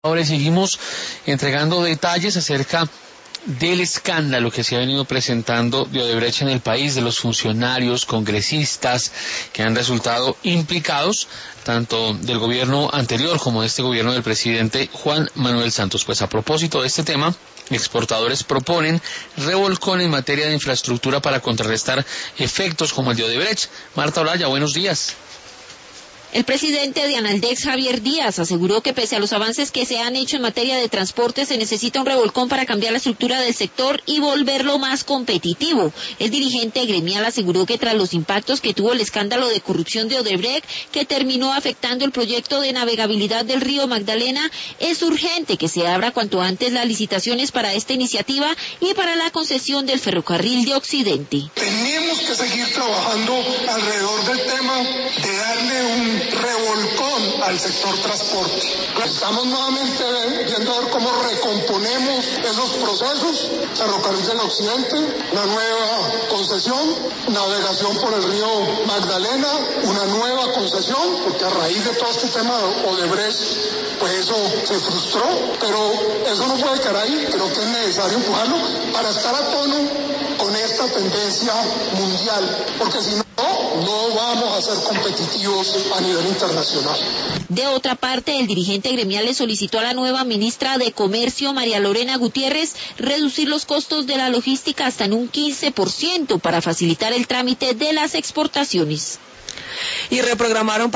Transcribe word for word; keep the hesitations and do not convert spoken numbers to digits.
Ahora seguimos entregando detalles acerca del escándalo que se ha venido presentando de Odebrecht en el país, de los funcionarios, congresistas que han resultado implicados, tanto del gobierno anterior como de este gobierno del presidente Juan Manuel Santos. Pues a propósito de este tema, exportadores proponen revolcón en materia de infraestructura para contrarrestar efectos como el de Odebrecht. Marta Olaya, buenos días. El presidente de Analdex, Javier Díaz, aseguró que pese a los avances que se han hecho en materia de transporte, se necesita un revolcón para cambiar la estructura del sector y volverlo más competitivo. El dirigente gremial aseguró que tras los impactos que tuvo el escándalo de corrupción de Odebrecht, que terminó afectando el proyecto de navegabilidad del río Magdalena, es urgente que se abra cuanto antes las licitaciones para esta iniciativa y para la concesión del ferrocarril de Occidente. Tenemos que seguir trabajando alrededor del tema de darle un revolcón al sector transporte. Estamos nuevamente viendo a ver cómo recomponemos esos procesos. Ferrocarril del Occidente, una nueva concesión, navegación por el río Magdalena, una nueva concesión, porque a raíz de todo este tema de Odebrecht, pues eso se frustró, pero eso no puede quedar ahí. Creo que es necesario empujarlo para estar a tono con esta tendencia mundial, porque si no, no vamos a ser competitivos a nivel internacional. De otra parte, el dirigente gremial le solicitó a la nueva ministra de Comercio, María Lorena Gutiérrez, reducir los costos de la logística hasta en un quince por ciento para facilitar el trámite de las exportaciones. Y reprogramaron